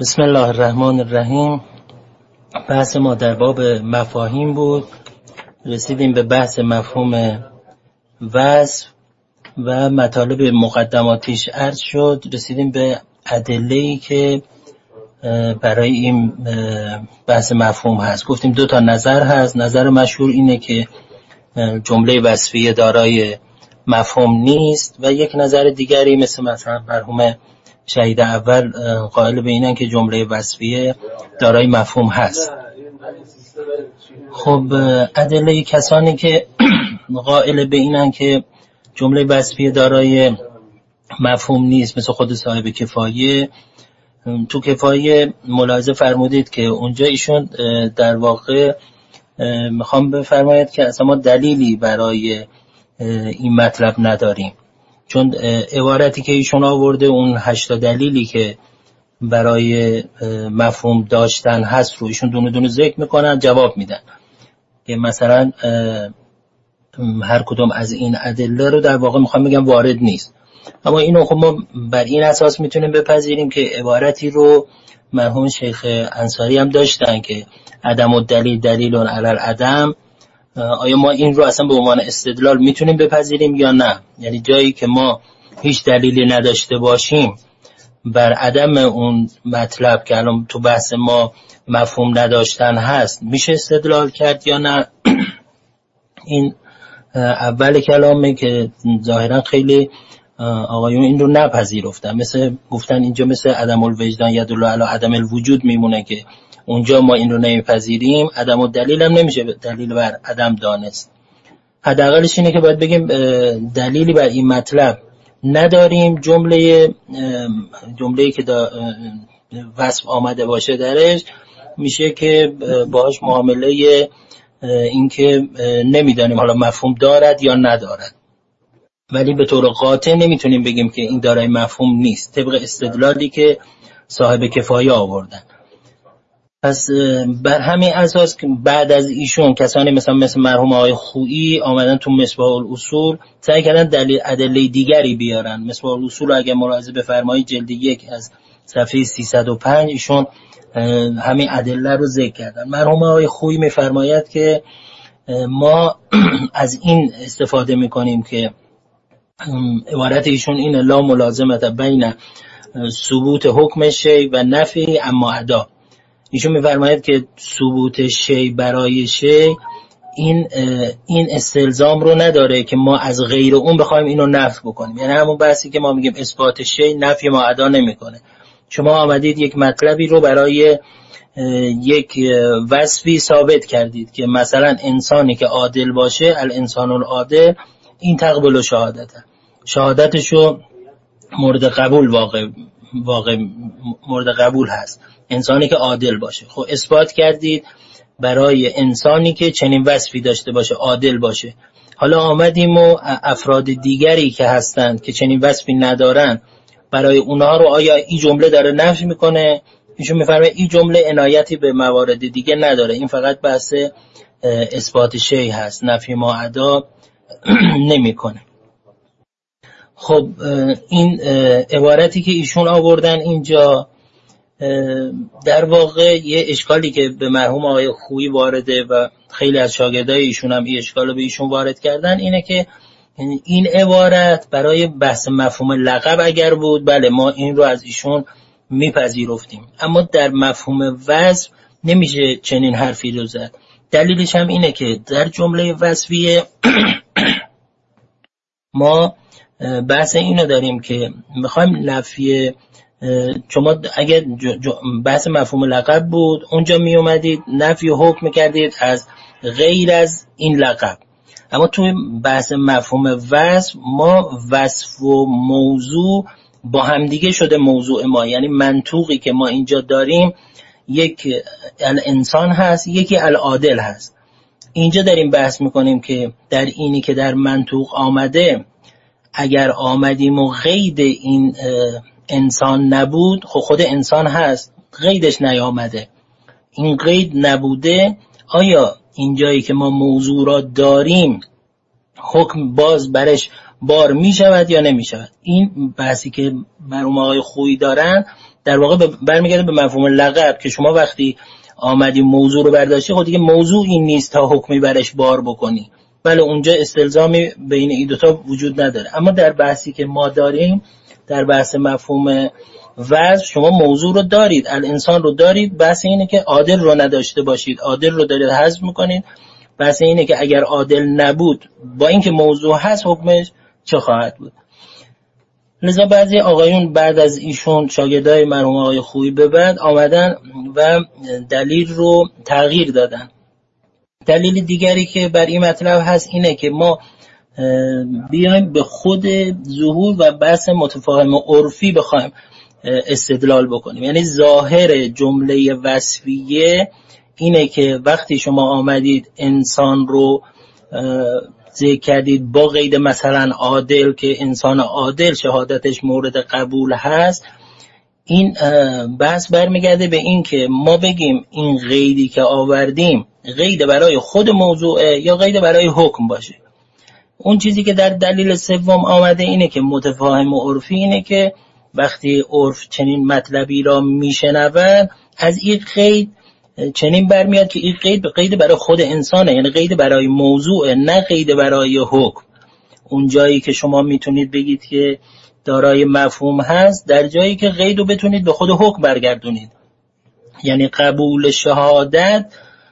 بسم الله الرحمن الرحیم. بحث ما در باب مفاهیم بود. رسیدیم به بحث مفهوم وصف و مطالب مقدماتیش عرض شد. رسیدیم به ادله‌ای که برای این بحث مفهوم هست. گفتیم دو تا نظر هست. نظر مشهور اینه که جمله وصفیه دارای مفهوم نیست و یک نظر دیگری مثلا مرحوم شهید اول قائل به اینن که جمله وصفیه دارای مفهوم هست. خب ادله کسانی که قائل به اینن که جمله وصفیه دارای مفهوم نیست مثل خود صاحب کفایه، تو کفایه ملاحظه فرمودید که اونجا ایشون در واقع میخوام بفرماید که اصلا ما دلیلی برای این مطلب نداریم، چون عبارتی که ایشون آورده اون 8 دلیلی که برای مفهوم داشتن هست رو ایشون دونه دونه ذکر میکنن، جواب میدن که مثلا هر کدوم از این ادله رو در واقع میخوام بگم وارد نیست. اما اینو خب ما بر این اساس میتونیم بپذیریم که عبارتی رو مرحوم شیخ انصاری هم داشتن که عدم الدلیل دلیل علی العدم. آیا ما این رو اصلا به عنوان استدلال میتونیم بپذیریم یا نه؟ یعنی جایی که ما هیچ دلیلی نداشته باشیم بر عدم اون مطلب که الان تو بحث ما مفهوم نداشتن هست میشه استدلال کرد یا نه؟ این اول کلامه که ظاهرا خیلی آقایون این رو نپذیرفتن، مثل گفتن اینجا مثل عدم الوجدان یدل علی عدم الوجود میمونه که اونجا ما این رو نمیپذیریم، عدم الدلیل هم نمیشه دلیل بر عدم دانست. حداقلش اینه که باید بگیم دلیلی بر این مطلب نداریم، جمله‌ای که وصف آمده باشه درش میشه که باهاش معامله این که نمیدانیم حالا مفهوم دارد یا ندارد، ولی به طور قاطع نمیتونیم بگیم که این دارای مفهوم نیست طبق استدلالی که صاحب کفایه آوردن. پس بر همین اساس که بعد از ایشون کسانی مثل مرحوم آقای خویی آمدن تو مصباح الاصول سعی کردن دلیل ادله دیگری بیارن. مصباح الاصول رو اگه ملاحظه بفرمایید جلد 1 از صفحه 305 ایشون همین ادله رو ذکر کردن. مرحوم آقای خویی میفرماید که ما از این استفاده میکنیم که عبارت ایشون این لا ملازمت بین ثبوت حکم شی و نفی اما ادا. ایشون میفرماید که ثبوت شی برای شی این استلزام رو نداره که ما از غیر اون بخوایم اینو نفی بکنیم. یعنی همون بحثی که ما میگیم اثبات شی نفی ما ادا نمیکنه. شما آمدید یک مطلبی رو برای یک وصفی ثابت کردید که مثلا انسانی که عادل باشه الانسان العادل این تقبل شهادتشو مورد قبول واقع مورد قبول هست، انسانی که عادل باشه. خب اثبات کردید برای انسانی که چنین وصفی داشته باشه، عادل باشه. حالا آمدیم و افراد دیگری که هستند که چنین وصفی ندارن برای اونها رو آیا این جمله داره نفی میکنه؟ ایشون میفرماید این جمله عنایتی به موارد دیگه نداره، این فقط بحث اثبات شی هست، نفی ما ادا نمیکنه. خب این عبارتی که ایشون آوردن اینجا در واقع یه اشکالی که به مرحوم آقای خویی وارده و خیلی از شاگردای ایشون هم این اشکال رو به ایشون وارد کردن اینه که این عبارت برای بحث مفهوم لقب اگر بود بله ما این رو از ایشون میپذیرفتیم، اما در مفهوم وصف نمیشه چنین حرفی رو زد. دلیلش هم اینه که در جمله وصفیه ما بحث اینو داریم که میخوایم نفی، شما اگه بحث مفهوم لقب بود اونجا می اومدید نفی و حکم کردید از غیر از این لقب، اما توی بحث مفهوم وصف ما وصف و موضوع با همدیگه شده موضوع ما، یعنی منطوقی که ما اینجا داریم یک الانسان هست یکی العادل هست. اینجا داریم بحث میکنیم که در اینی که در منطوق آمده اگر آمدیم و قید این انسان نبود، خود انسان هست قیدش نیامده، این قید نبوده، آیا این جایی که ما موضوع را داریم حکم باز برش بار می شود یا نمی شود؟ این بحثی که مرحوم آقای خویی دارن در واقع برمیگرده به مفهوم لقب که شما وقتی آمدی موضوع رو برداشتی، خود دیگه موضوع این نیست تا حکمی برش بار بکنی. بله اونجا استلزامی بین این دوتا وجود نداره. اما در بحثی که ما داریم، در بحث مفهوم وضع، شما موضوع رو دارید، الانسان رو دارید، بحث اینه که عادل رو نداشته باشید، عادل رو دارید حذف میکنید. بحث اینه که اگر عادل نبود با اینکه موضوع هست حکمش چه خواهد بود. لذا بعضی آقایون بعد از ایشون شاگردای مرحوم آقای خویی به بعد آمدن و دلیل رو تغییر دادن. دلیل دیگری که بر این مطلب هست اینه که ما بیایم به خود ظهور و بحث متفاهم عرفی بخوایم استدلال بکنیم. یعنی ظاهر جمله وصفیه اینه که وقتی شما آمدید انسان رو ذکر کردید با قید مثلا عادل که انسان عادل شهادتش مورد قبول هست، این بحث برمیگرده به این که ما بگیم این قیدی که آوردیم قید برای خود موضوع یا قید برای حکم باشه. اون چیزی که در دلیل سوم آمده اینه که متفاهم و عرفی اینه که وقتی عرف چنین مطلبی را میشنود از این قید چنین برمیاد که این قید برای خود انسانه، یعنی قید برای موضوع، نه قید برای حکم. اون جایی که شما میتونید بگید که دارای مفهوم هست در جایی که قید رو بتونید به خود حکم برگردونید. یعنی قبول شهادت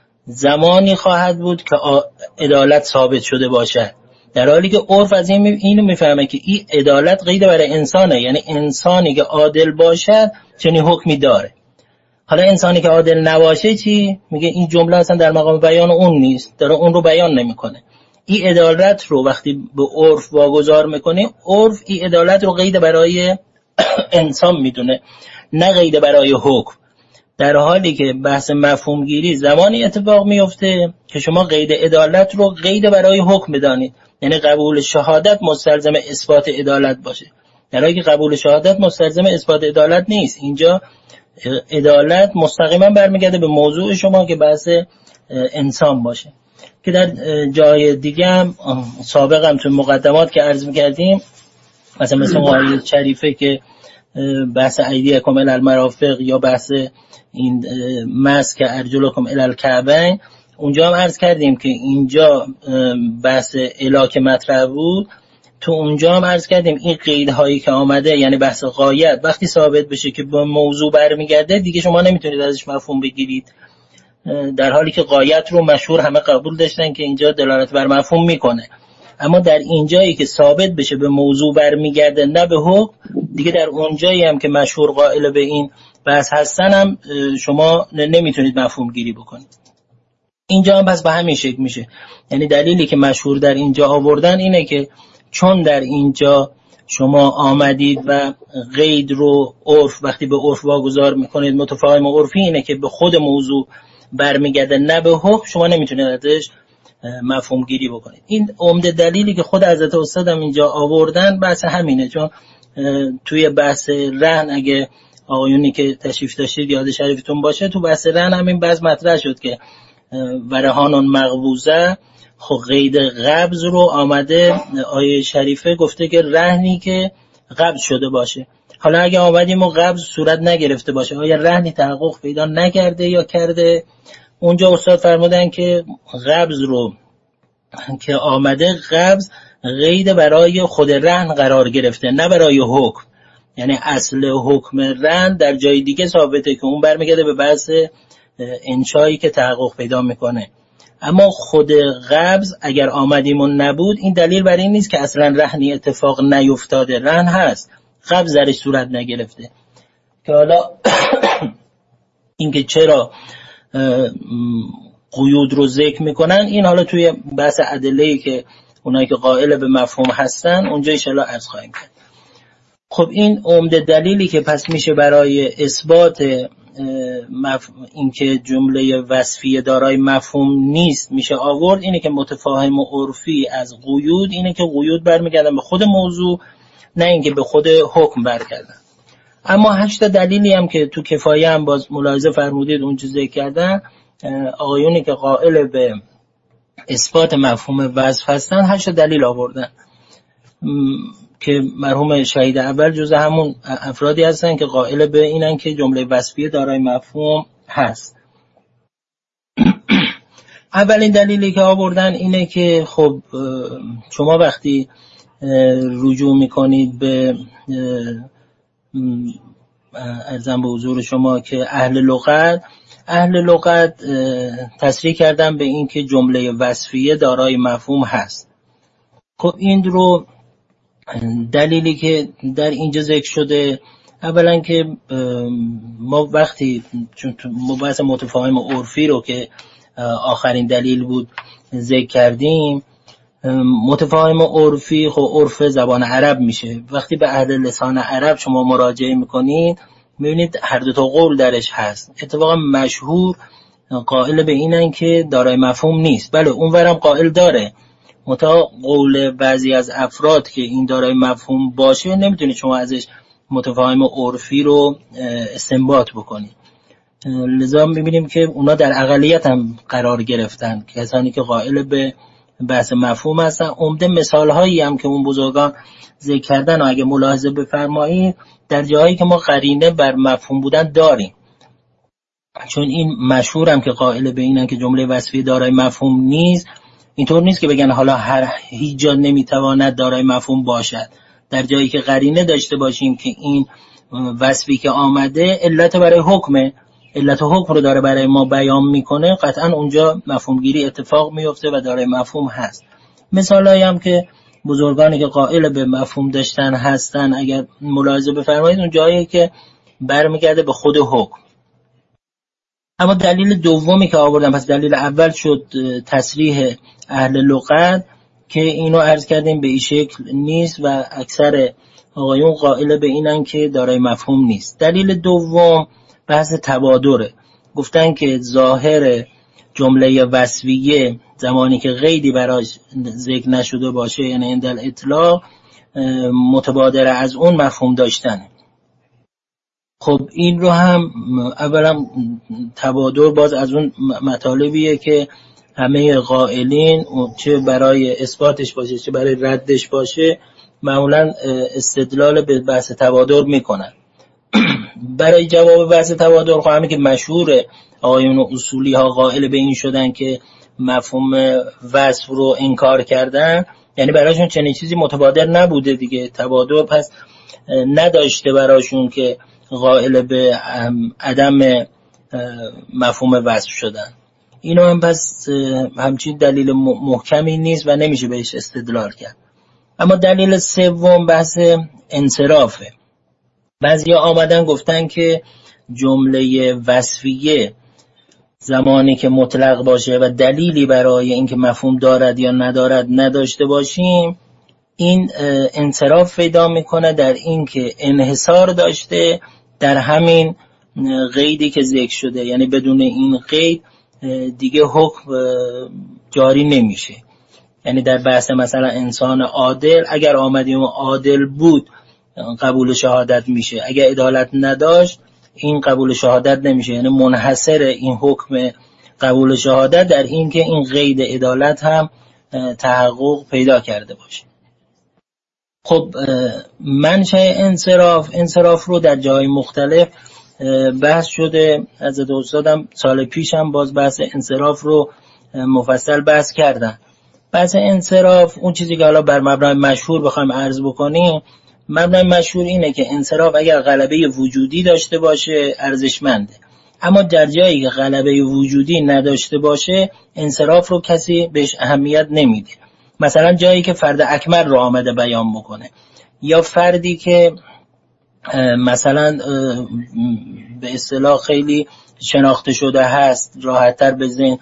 زمانی خواهد بود که عدالت ثابت شده باشد، در حالی که عرف از اینو میفهمه که این عدالت قید برای انسانه، یعنی انسانی که عادل باشد چنین حکمی داره. حالا انسانی که عادل نباشه چی؟ میگه این جمله اصلا در مقام بیان اون نیست، داره اون رو بیان نمیکنه. این عدالت رو وقتی به عرف واگذار میکنه، عرف این عدالت رو قید برای انسان میدونه، نه قید برای حکم. در حالی که بحث مفهوم گیری زمانی اتفاق میفته که شما قید عدالت رو قید برای حکم بدانید، یعنی قبول شهادت مستلزم اثبات عدالت باشه، در حالی که قبول شهادت مستلزم اثبات عدالت نیست. اینجا عدالت مستقیما برمیگرده به موضوع شما که بحث انسان باشه. که در جای دیگه هم سابق هم تو مقدمات که عرض میکردیم، مثل آیه شریفه که بحث ایدیکم الی المرافق یا بحث این مسک ارجلکم الی الکعبین، اونجا هم عرض کردیم که اینجا بحث الاک مطرح بود. تو اونجا هم عرض کردیم این قیدهایی که آمده، یعنی بحث غایت، وقتی ثابت بشه که با موضوع برمیگرده دیگه شما نمیتونید ازش مفهوم بگیرید، در حالی که غایت رو مشهور همه قبول داشتن که اینجا دلالت بر مفهوم میکنه. اما در اینجایی که ثابت بشه به موضوع برمیگرده نه به حکم، دیگه در اونجایی هم که مشهور قائل به این بحث هستن هم شما نمیتونید مفهوم گیری بکنید. اینجا هم پس به همین شکل میشه. یعنی دلیلی که مشهور در اینجا آوردن اینه که چون در اینجا شما آمدید و قید رو عرف وقتی به عرف واگذار میکنید، متفاهم عرفی اینه که به خود موضوع برمیگرده نه به حکم، شما نمیتونید ازش مفهوم گیری بکنید. این عمده دلیلی که خود حضرت استادم اینجا آوردن بحث همینه. چون توی بحث رهن اگه آقایونی که تشریف داشتید یاد شریفتون باشه، تو بحث رهن همین بحث مطرح شد که ورهان مقبوضه، خب قید قبض رو آمده آیه شریفه گفته که رهنی که قبض شده باشه. حالا اگه آمدیم و قبض صورت نگرفته باشه، آیا رهنی تحقق پیدا نکرده یا کرده؟ اونجا استاد فرمودن که قبض رو که آمده، قبض قید برای خود رهن قرار گرفته نه برای حکم. یعنی اصل حکم رهن در جای دیگه ثابته که اون برمیگرده به بحث انشایی که تحقق پیدا میکنه. اما خود قبض اگر آمدیم و نبود، این دلیل بر این نیست که اصلا رهنی اتفاق نیفتاده، رهن هست، قبض درش صورت نگرفته. که حالا اینکه چرا قیود رو ذکر میکنن، این حالا توی بحث ادله‌ای که اونایی که قائل به مفهوم هستن اونجا ان شاءالله عرض خواهیم کرد. خب این عمده دلیلی که پس میشه برای اثبات اینکه جمله وصفی دارای مفهوم نیست میشه آورد، اینه که متفاهم و عرفی از قیود، اینه که قیود برمیگردن به خود موضوع نه اینکه به خود حکم برگردن. اما 8 دلیلی هم که تو کفایه هم باز ملاحظه فرمودید اون چیزی کردن، آقایونی که قائل به اثبات مفهوم وصف هستن 8 دلیل آوردن. که مرحوم شهید اول جزء همون افرادی هستن که قائل به اینن که جمله وصفیه دارای مفهوم هست. اولین دلیلی که آوردن اینه که خب شما وقتی رجوع میکنید به عرضم به حضور شما که اهل لغت تصریح کردن به این که جمله وصفیه دارای مفهوم هست. خب این رو دلیلی که در اینجا ذکر شده، اولا که ما وقتی چون مبحث متفاهم عرفی رو که آخرین دلیل بود ذکر کردیم، متفاهم عرفی خب عرف زبان عرب میشه. وقتی به اهل لسان عرب شما مراجعه میکنید میبینید هر دو تا قول درش هست. اتفاقا مشهور قائل به اینن که دارای مفهوم نیست، بله اونورم قائل داره، متا قول بعضی از افراد که این دارای مفهوم باشه نمیتونید شما ازش متفاهم عرفی رو استنباط بکنید. لذا میبینیم که اونا در اقلیت هم قرار گرفتن، کسانی که قائل به بحث مفهوم هستن. عمده مثال هایی هم که اون بزرگان ذکر کردن و اگه ملاحظه بفرمایید در جاهایی که ما قرینه بر مفهوم بودن داریم، چون این مشهور هم که قائل به اینن که جمله وصفی دارای مفهوم نیست. اینطور نیست که بگن حالا هیچ جا نمیتواند دارای مفهوم باشد. در جایی که قرینه داشته باشیم که این وصفی که آمده علت برای حکمه، علت حکم رو داره برای ما بیان میکنه، قطعا اونجا مفهوم گیری اتفاق میفته و دارای مفهوم هست. مثالایی هم که بزرگانی که قائل به مفهوم داشتن هستن اگر ملاحظه بفرمایید اون جایی که برمیگرده به خود حکم. اما دلیل دومی که آوردم، پس دلیل اول شد تصریح اهل لغت که اینو عرض کردیم به این شکل نیست و اکثر آقایون قائل به اینن که دارای مفهوم نیست. دلیل دوم بحث تبادره. گفتن که ظاهر جمله وصفیه زمانی که قیدی براش ذکر نشده باشه، یعنی عند الاطلاق، متبادر از اون مفهوم داشتن. خب این رو هم اولا تبادر باز از اون مطالبیه که همه قائلین چه برای اثباتش باشه چه برای ردش باشه معمولا استدلال به بحث تبادر میکنن. برای جواب بحث تبادر خواهمی که مشهور آقایون اصولی ها قائل به این شدن که مفهوم وصف رو انکار کردن، یعنی برایشون چنین چیزی متبادر نبوده دیگه، تبادر پس نداشته برایشون که قائل به عدم مفهوم وصف شدن. اینو هم پس همچین دلیل محکمی نیست و نمیشه بهش استدلال کرد. اما دلیل سوم بحث انصرافه. بعضی آمدن گفتن که جمله وصفیه زمانی که مطلق باشه و دلیلی برای اینکه مفهوم دارد یا ندارد نداشته باشیم، این انصراف پیدا میکنه در اینکه انحصار داشته در همین قیدی که ذکر شده، یعنی بدون این قید دیگه حکم جاری نمیشه. یعنی در بحث مثلا انسان عادل اگر آمدیم و عادل بود قبول شهادت میشه، اگر عدالت نداشت این قبول شهادت نمیشه. یعنی منحصر این حکم قبول شهادت در این که این قید عدالت هم تحقق پیدا کرده باشه. خب منشأ انصراف رو در جای مختلف بحث شده. حضرت استادم سال پیش هم باز بحث انصراف رو مفصل بحث کردن. بحث انصراف اون چیزی که حالا بر مبنای مشهور بخوایم عرض بکنیم، مبنای مشهور اینه که انصراف اگر غلبه وجودی داشته باشه ارزشمنده، اما در جایی که غلبه وجودی نداشته باشه انصراف رو کسی بهش اهمیت نمیده. مثلا جایی که فرد اکمل رو آمده بیان بکنه، یا فردی که مثلا به اصطلاح خیلی شناخته شده هست، راحت‌تر به ذهن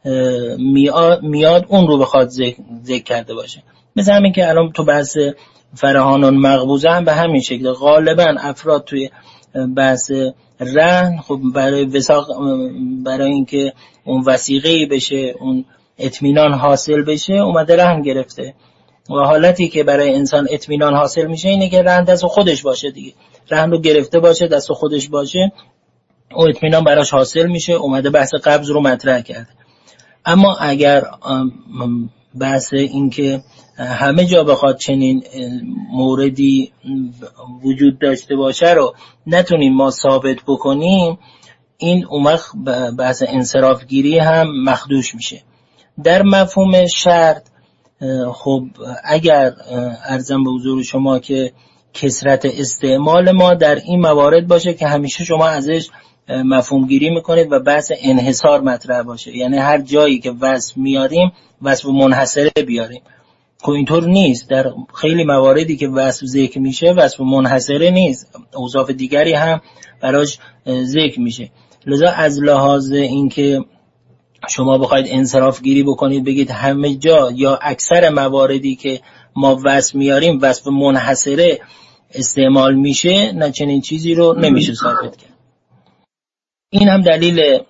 میاد اون رو بخواد ذکر کرده باشه. مثل همین که الان تو بحث فرهان مقبوضه هم به همین شکل غالبا افراد توی بحث رهن خب برای وثاق، برای اینکه اون وثیقه‌ای بشه، اون اطمینان حاصل بشه، اومده رهن گرفته. و حالتی که برای انسان اطمینان حاصل میشه اینه که رهن دست خودش باشه دیگه، رهن رو گرفته باشه دست خودش باشه، او اطمینان براش حاصل میشه، اومده بحث قبض رو مطرح کرده. اما اگر بحث این که همه جا بخواد چنین موردی وجود داشته باشه رو نتونیم ما ثابت بکنیم، این اون وقت بحث انصراف گیری هم مخدوش میشه. در مفهوم شرط، خب اگر عرضم به حضور شما که کثرت استعمال ما در این موارد باشه که همیشه شما ازش مفهوم گیری میکنید و بحث انحصار مطرح باشه، یعنی هر جایی که وصف میاریم وصف منحصره بیاریم. خب اینطور نیست، در خیلی مواردی که وصف ذکر میشه وصف منحصره نیست، اوصاف دیگری هم براش ذکر میشه. لذا از لحاظ اینکه شما بخواید انصراف گیری بکنید بگید همه جا یا اکثر مواردی که ما وصف میاریم وصف منحصره استعمال میشه، نه چنین چیزی رو نمیشه ثابت کرد. این هم دلیل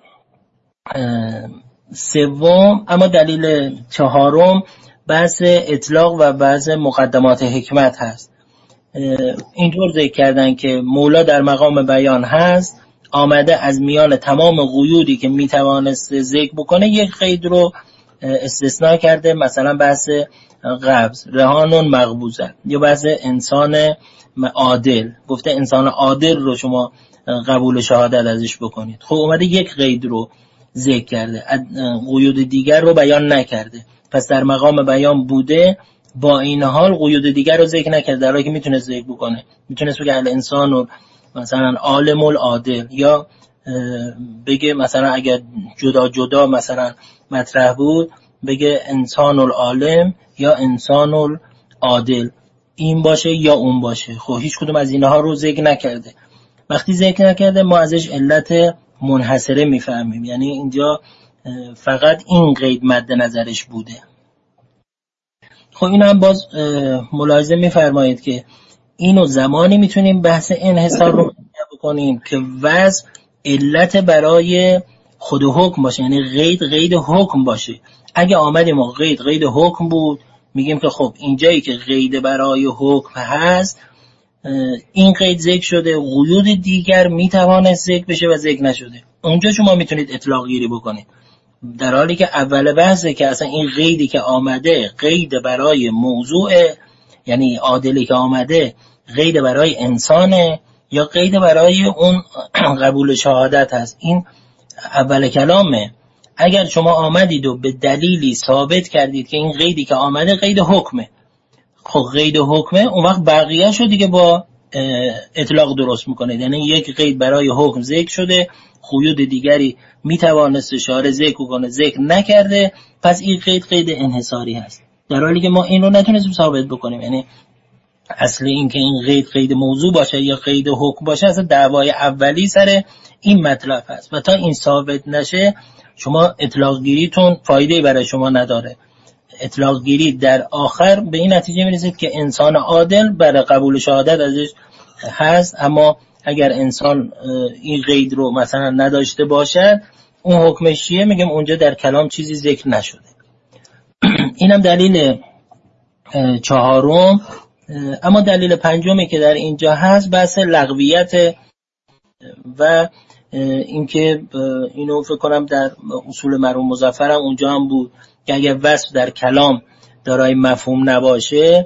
سوم. اما دلیل چهارم بحث اطلاق و بحث مقدمات حکمت هست. اینطور ذکر کردن که مولا در مقام بیان هست، آمده از میان تمام قیودی که میتوانست ذکر بکنه یک قید رو استثناء کرده، مثلا بحث قبض، رهانون مقبوزه، یا بحث انسان عادل، گفته انسان عادل رو شما قبول شهادت ازش بکنید. خب اومده یک قید رو ذکر کرده، قیود دیگر رو بیان نکرده، پس در مقام بیان بوده، با این حال قیود دیگر رو ذکر نکرده، در حالی که میتونه ذکر بکنه. میتونست بگه الانسان رو مثلا عالم العادل، یا بگه مثلا اگر جدا جدا مثلا مطرح بود بگه انسان العالم یا انسان العادل، این باشه یا اون باشه. خب هیچ کدوم از اینها رو ذکر نکرده. وقتی ذکر نکرده ما ازش علت منحصره میفهمیم، یعنی اینجا فقط این قید مد نظرش بوده. خب این هم باز ملاحظه میفرمایید که اینو زمانی میتونیم بحث انحصار رو بکنیم که وضع علت برای خود حکم باشه، یعنی قید حکم باشه. اگه آمدیم و قید حکم بود، میگیم که خب اینجایی که قید برای حکم هست، این قید ذکر شده، قیود دیگر میتواند ذکر بشه و ذکر نشده، اونجا شما میتونید اطلاق گیری بکنید. در حالی که اول بحثه که اصلا این قیدی که آمده قید برای موضوع، یعنی عادلی که آمده قید برای انسانه یا قید برای اون قبول شهادت هست. این اول کلامه. اگر شما آمدید و به دلیلی ثابت کردید که این قیدی که آمده قید حکمه، خب قید حکمه، اون وقت بقیه شو دیگه با اطلاق درست میکنه، یعنی یک قید برای حکم ذکر شده، قیود دیگری میتوانست شارع ذکر کنه ذکر نکرده، پس این قید انحصاری هست، در حالی که ما این رو نتونستیم ثابت بکنیم. یعنی اصلی این که این قید موضوع باشه یا قید حکم باشه، اصلا دعوای اولی سر این مطلب هست و تا این ثابت نشه شما اطلاق گیریتون فایده برای شما نداره. اطلاق گیری در آخر به این نتیجه میرسید که انسان عادل برای قبول شهادت ازش هست، اما اگر انسان این قید رو مثلا نداشته باشد، اون حکمش چیه؟ میگم اونجا در کلام چیزی ذکر نشده. اینم دلیل چهارم. اما دلیل پنجمی که در اینجا هست بحث لغویت و اینکه اینو فکر کنم در اصول مرحوم مظفر هم اونجا هم بود که اگر وصف در کلام دارای مفهوم نباشه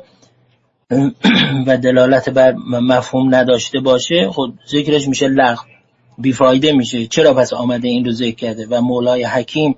و دلالت بر مفهوم نداشته باشه، خود ذکرش میشه لغو، بیفایده میشه. چرا پس آمده این رو ذکر کرده؟ و مولای حکیم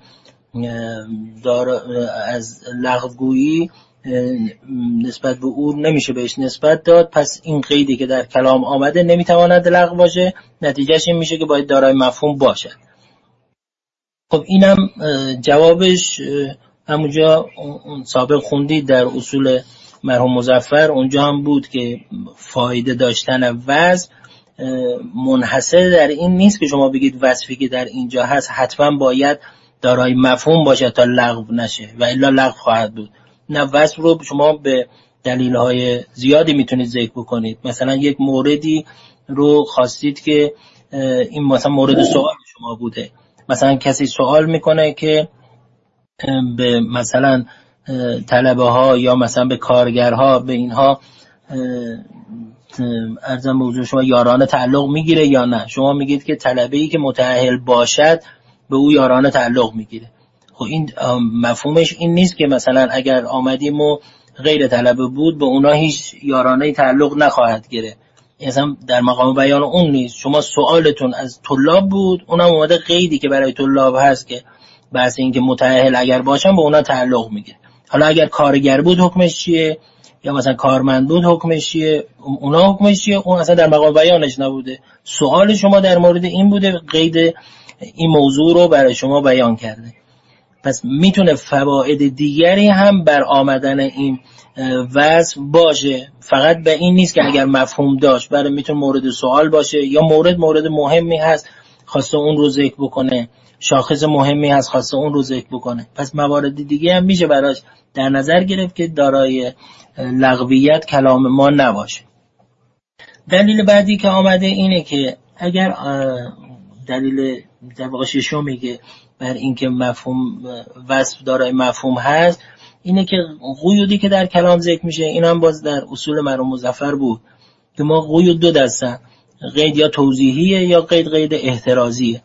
از لغوگویی نسبت به او نمیشه بهش نسبت داد، پس این قیدی که در کلام آمده نمیتواند لغو باشه، نتیجهش این میشه که باید دارای مفهوم باشد. خب اینم جوابش همونجا سابق خوندید در اصول مرحوم مظفر، اونجا هم بود که فایده داشتن وصف منحصر در این نیست که شما بگید وصفی که در اینجا هست حتما باید دارای مفهوم باشه تا لغو نشه و الا لغو خواهد بود. نه، وصف رو شما به دلیل‌های زیادی میتونید ذکر بکنید. مثلا یک موردی رو خواستید که این مثلا مورد سوال شما بوده، مثلا کسی سوال میکنه که به مثلا طلبه ها یا مثلا به کارگرها، به اینها ارزم به حضور شما یارانه تعلق میگیره یا نه؟ شما میگید که طلبه‌ای که متأهل باشد به او یارانه تعلق میگیره. خب این مفهومش این نیست که مثلا اگر آمدیم و غیر طلبه بود به اونا هیچ یارانه تعلق نخواهد گرفت. اصلا در مقام بیان اون نیست. شما سوالتون از طلاب بود، اونم اومده قیدی که برای طلاب هست که بحث این که متأهل اگر باشن به اونا تعلق میگیره. حالا اگر کارگر بود حکمش چیه، یا مثلا کارمند بود حکمش چیه، اونا حکمش چیه، اون اصلا در مقام بیانش نبوده. سوال شما در مورد این بوده، قید این موضوع رو برای شما بیان کرده. پس میتونه فواید دیگری هم بر آمدن این وصف باشه، فقط به این نیست که اگر مفهوم داشت برای میتونه مورد سوال باشه، یا مورد مهمی هست خواسته اون رو ذکر بکنه، شاخص مهمی هست خواسته اون رو ذکر بکنه. پس موارد دیگه هم میشه براش در نظر گرفت که دارای لغویت کلام ما نباشه. دلیل بعدی که آمده اینه که اگر دلیل در واقع ششمی که بر اینکه مفهوم وصف دارای مفهوم هست اینه که قیودی که در کلام ذکر میشه، این هم باز در اصول مرحوم مظفر بود که ما قیود دو دستن، قید یا توضیحیه یا قید احترازیه.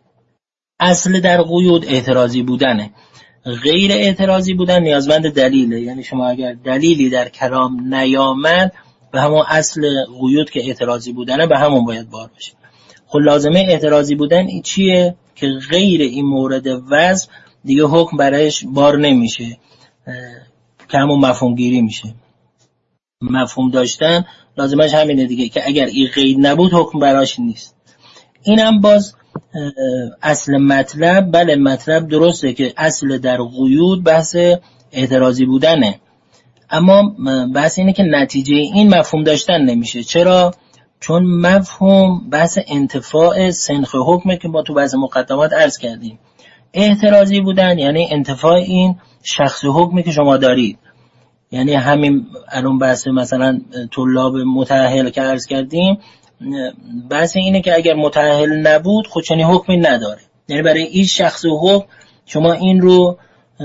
اصل در قیود احترازی بودنه، غیر احترازی بودن نیازمند دلیله. یعنی شما اگر دلیلی در کلام نیامد به همون اصل قیود که احترازی بودنه به همون باید بار بشه. خب لازمه احترازی بودن این چیه؟ که غیر این مورد وصف دیگه حکم برایش بار نمیشه، که همون مفهوم گیری میشه. مفهوم داشتن لازمش همینه دیگه، که اگر این قید نبود حکم براش نیست. اینم باز اصل مطلب، بله مطلب درسته که اصل در قیود بحث احترازی بودنه، اما بحث اینه که نتیجه این مفهوم داشتن نمیشه. چرا؟ چون مفهوم بحث انتفاع سنخ حکمه که ما تو بعض مقدمات عرض کردیم. احترازی بودن یعنی انتفاع این شخص حکمی که شما دارید. یعنی همین الان بحث مثلا طلاب متأهل که عرض کردیم، بحث اینه که اگر متأهل نبود خود چنین حکمی نداره، یعنی برای این شخص حکم شما این رو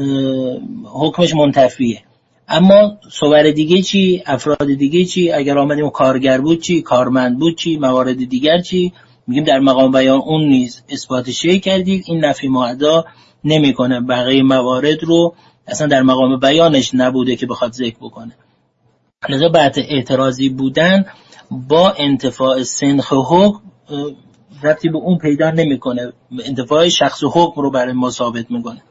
حکمش منتفیه. اما صور دیگه چی؟ افراد دیگه چی؟ اگر آمدیم کارگر بود چی؟ کارمند بود چی؟ موارد دیگر چی؟ میگیم در مقام بیان اون نیست، اثبات شیء کردید، این نفی معدا نمیکنه، بقیه موارد رو اصلا در مقام بیانش نبوده که بخواد ذکر بکنه. لذا بعد اعتراضی بودن با انتفاع سنخ حکم ربطی به اون پیدا نمیکنه، انتفاع شخص حکم رو برای ما ثابت میکنه.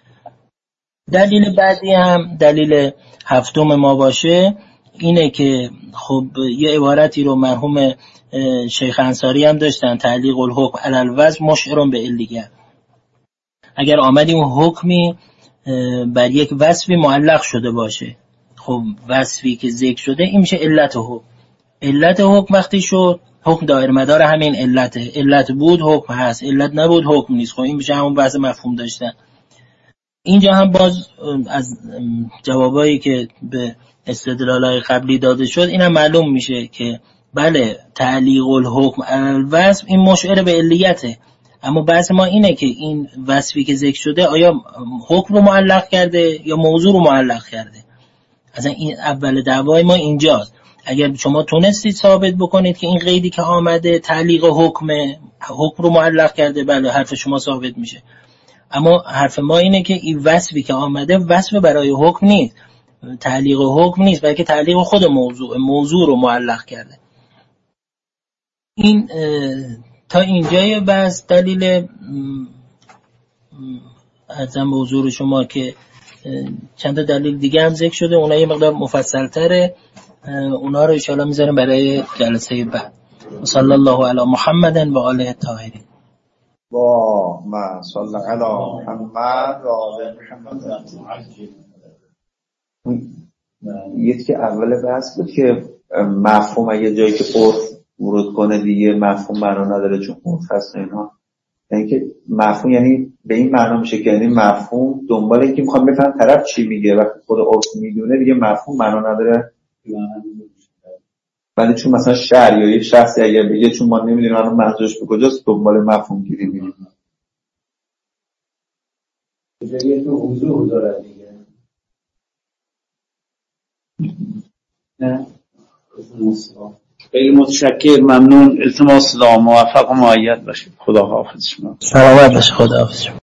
دلیل بعدی هم دلیل هفتم ما باشه اینه که خب یه عبارتی رو مرحوم شیخ انصاری هم داشتن، تعلیق الحکم علی الوصف مشعر به علیه. اگر آمدیم حکمی بر یک وصفی معلق شده باشه، خب وصفی که ذکر شده این میشه علت حکم. علت حکم وقتی شد حکم دایر مدار همین علته، علت بود حکم هست، علت نبود حکم نیست. خب این میشه همون بحث مفهوم داشتن. اینجا هم باز از جوابایی که به استدلالای قبلی داده شد اینم معلوم میشه که بله تعلیق الحکم علی الوصف این مشعر به علیته، اما بحث ما اینه که این وصفی که ذکر شده آیا حکم رو معلق کرده یا موضوع رو معلق کرده. اصلا این اول دعوای ما اینجاست. اگر شما تونستید ثابت بکنید که این قیدی که آمده تعلیق حکم رو معلق کرده، بله حرف شما ثابت میشه. اما حرف ما اینه که این وصفی که آمده وصف برای حکم نیست، تعلیق حکم نیست، بلکه تعلیق خود موضوع رو معلق کرده. این تا اینجای بس دلیل ارزم به حضور شما که چند تا دلیل دیگه هم ذکر شده، اونا یه مقدار مفصل تره، اونا رو ان شاء الله میذارم برای جلسه بعد. صلی الله علی محمد و آله الطاهرین. با ما صلی علی محمد و آله محمد. یکی که اول بحث بود که مفهوم اگه جایی که عرف ورود کنه دیگه مفهوم معنا نداره چون عرف هست اینا. یعنی که مفهوم یعنی به این معنا میشه که یعنی مفهوم دنبال اینکه میخوام بفهم طرف چی میگه، وقتی خود عرف میدونه دیگه مفهوم معنا نداره. ولی چون مثلا شعر یا یه شخصی اگر بگه چون ما نمیدونیم الان منظورش به کجاست دنبال مفهوم گیری میریم. یه تو حضور داره دیگه. نه خیلی متشکر، ممنون، التماس دعا، موفق و مؤید باشید. خدا حافظ شما. سلامت باشید. خدا حافظ.